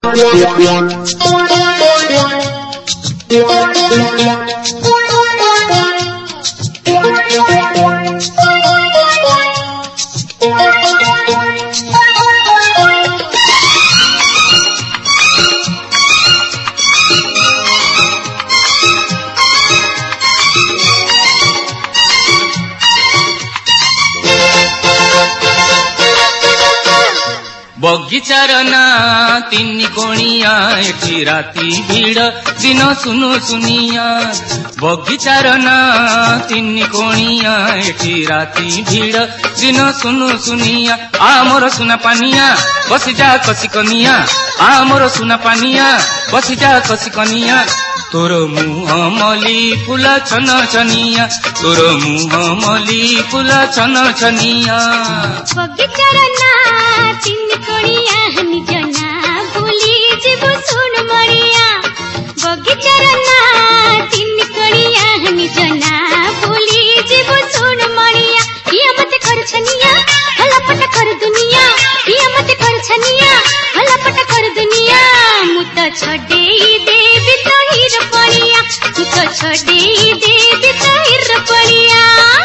बगीचार ना तीन कोणिया एठी राती भीड़ दिन सुनु सुनिया। बगीचार ना तीन कोणिया एठी राती भीड़ दिन सुनु सुनिया। आमर सुना पानिया बसी जा कसी कनिया। आमर सुना पानिया बसी जा कसी कनिया। तोर मुह मली फूल छन छनिया। तोर मुह मली फूल छन छनिया। बगीचार ना तीन कोणिया निज ना भूली जीवु सुन मरिया। बगीचार ना तीन कोणिया निज ना भूली जीवु सुन मरिया। ये मत कर छनिया हलपट कर दुनिया। ये मत कर छनिया हलपट कर दुनिया। मुत छडेई देवी तहिर पड़िया। मुत छडेई देवी तहिर पड़िया।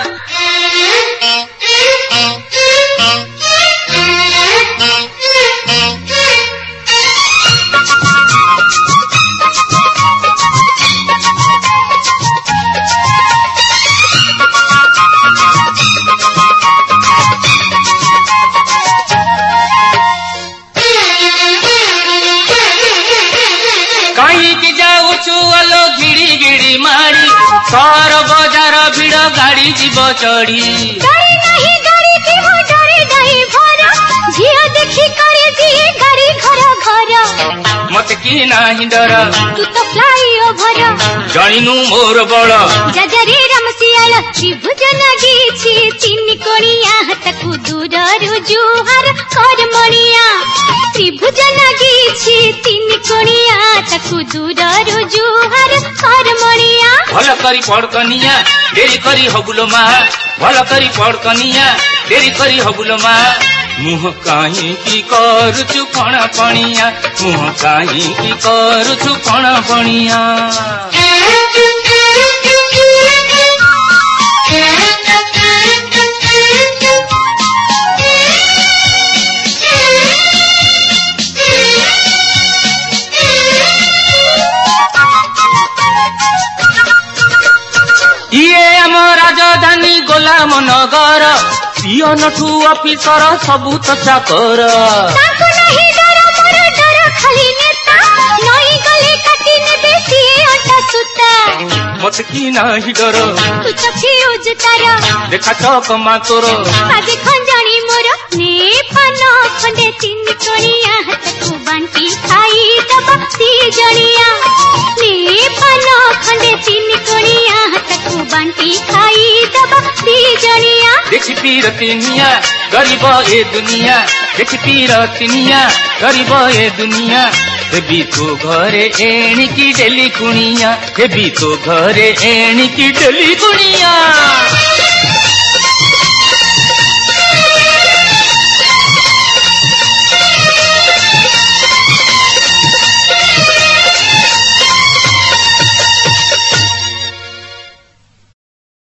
सहर बजार भिड़ गाड़ी जीव चढ़ी। गाड़ी नहीं गाड़ी जीव डरे नहीं भर। झियो देखी करे दिए गाड़ी घर घर। मत की नाही डर तू तो फ्लाई ओभर। जानिनु मोर बड़ जजरे रमसियाल त्रिभुज नगीछि। तीन कोणिया हाथकु दूररु जुहार कर मणिया। त्रिभुज नगीछि तीन कोणिया हाथकु दूररु जुहार कर मणिया। भल करी पड़ कनिया डेरी करी हगुलो मा। भल करी पड़ कनिया डेरी करी हगुलो मा। मुह काहे की करुछु फण फणिया। मुह काहे की करुछु फण फणिया। राजधानी गोलाम नगर पियन ठू ऑफिसर सबू तो चाकर। ताको नहीं डर मोर डर खाली नेता। नई गले काटी नेबे सिए अटा सुता। मत की नाही डर तू तो फ्यूज तार। देखा चौक मा तोर आगे खंजाणी मोर ने पान खंडे तीन कोणिया हाथकु बांटी खाई दबा दी जणिया। ने पान खंडे तीन कोणिया हाथकु बांटी खाई दबा दी जणिया। देखी पीर तिनिया गरीब ए दुनिया। देखी पीर तिनिया गरीब ए दुनिया। हेबी तो घरे एणिकी डेली कुणिया। हेबी तो घरे एणिकी डेली कुणिया।